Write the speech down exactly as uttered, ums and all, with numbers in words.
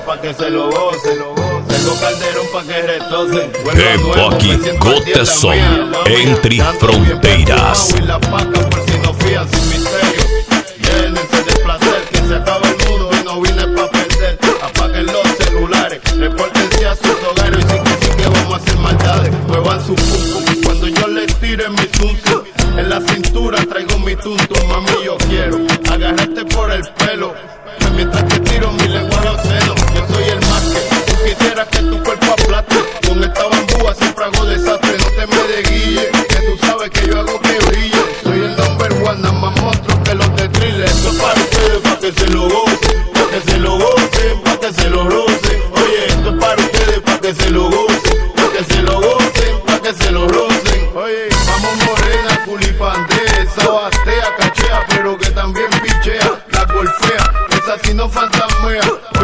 pa' que se lo goce. Tengo Calderón pa' que retocen. Epoque Goteson, entre fronteiras. Y la paca por si no fían sin misterio. Llénense de placer, que se acaba el mundo y no vine pa' perder. Apaguen los celulares, repórtense a sus hogares. Y sí que sí que vamos a hacer maldades. Muevan su pum pum cuando yo les tire mi zum zum. En la cintura traigo mi tuntum, mami yo quiero agarrarte por el pelo. Mientras te tiro mi lengua a los senos. Yo soy el más que tú quisieras que tu cuerpo aplaste. Con esta bambúa siempre hago desastre. No te me desguille, que tú sabes que yo hago que brille. Soy el number one, nada más monstruo que los de thriller. Esto es para ustedes, pa' que se lo gocen. Pa' que se lo gocen, pa' que se lo rocen. Oye, esto es para ustedes, pa' que se lo gocen. Pa' que se lo gocen, pa' que se lo rocen. Oye, vamos morena, culipandea. Esa batea, cachea, pero que también pichea. La golfea, esa sí no fantasmea.